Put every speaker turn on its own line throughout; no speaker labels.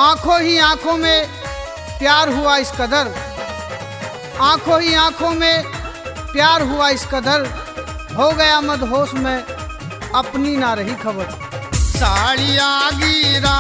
आंखों ही आंखों में प्यार हुआ इस कदर, आंखों ही आंखों में प्यार हुआ इस कदर, हो गया मदहोश में अपनी ना रही खबर।
साड़िया गिरा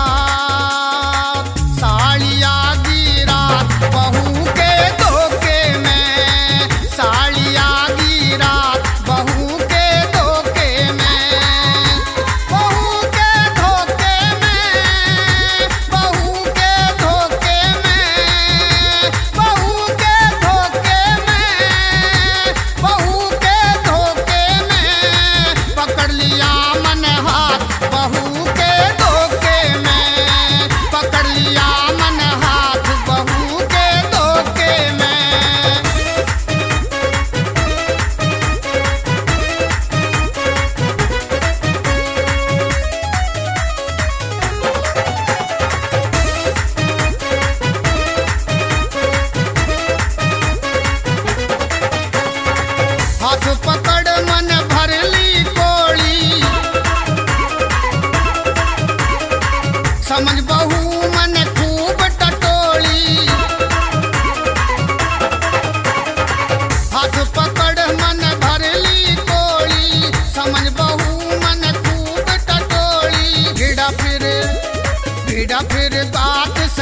साड़िया गिरा बहू के धोखे में, साड़िया गिरा बहू के धोखे में, बहू के धोखे में, बहू के धोखे में, बहू के धोखे में, बहू के धोखे में, पकड़ लिया मन हाथ बहू के धोखे में, पकड़ लिया मन हाथ बहू के धोखे में। हाथ पकड़ मन भरली कोड़ी, समझ बहू मन खूब टटोली, हाथ पकड़ मन भरली कोड़ी, समझ बहू मन खूब टटोली, भिड़ा फिर बात